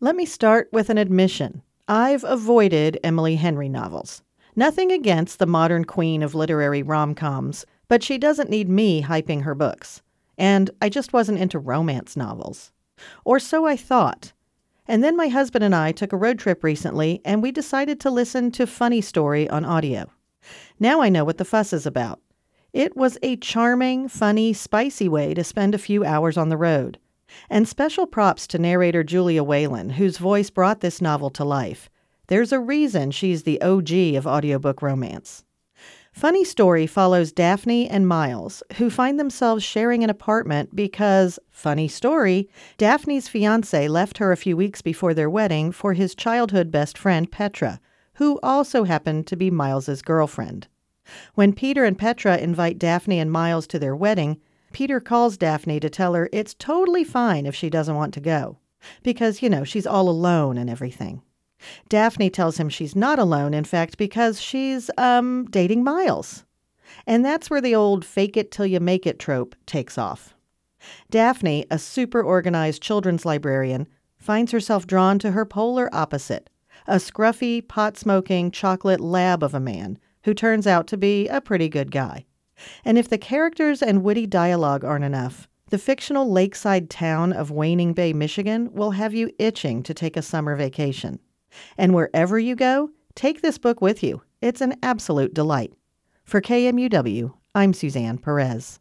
Let me start with an admission. I've avoided Emily Henry novels. Nothing against the modern queen of literary rom-coms, but she doesn't need me hyping her books. And I just wasn't into romance novels. Or so I thought. And then my husband and I took a road trip recently, and we decided to listen to Funny Story on audio. Now I know what the fuss is about. It was a charming, funny, spicy way to spend a few hours on the road. And special props to narrator Julia Whalen, whose voice brought this novel to life. There's a reason she's the OG of audiobook romance. Funny Story follows Daphne and Miles, who find themselves sharing an apartment because, funny story, Daphne's fiancé left her a few weeks before their wedding for his childhood best friend Petra, who also happened to be Miles's girlfriend. When Peter and Petra invite Daphne and Miles to their wedding, Peter calls Daphne to tell her it's totally fine if she doesn't want to go, because, she's all alone and everything. Daphne tells him she's not alone, in fact, because she's, dating Miles. And that's where the old fake it till you make it trope takes off. Daphne, a super organized children's librarian, finds herself drawn to her polar opposite, a scruffy, pot-smoking chocolate lab of a man who turns out to be a pretty good guy. And if the characters and witty dialogue aren't enough, the fictional lakeside town of Waning Bay, Michigan will have you itching to take a summer vacation. And wherever you go, take this book with you. It's an absolute delight. For KMUW, I'm Suzanne Perez.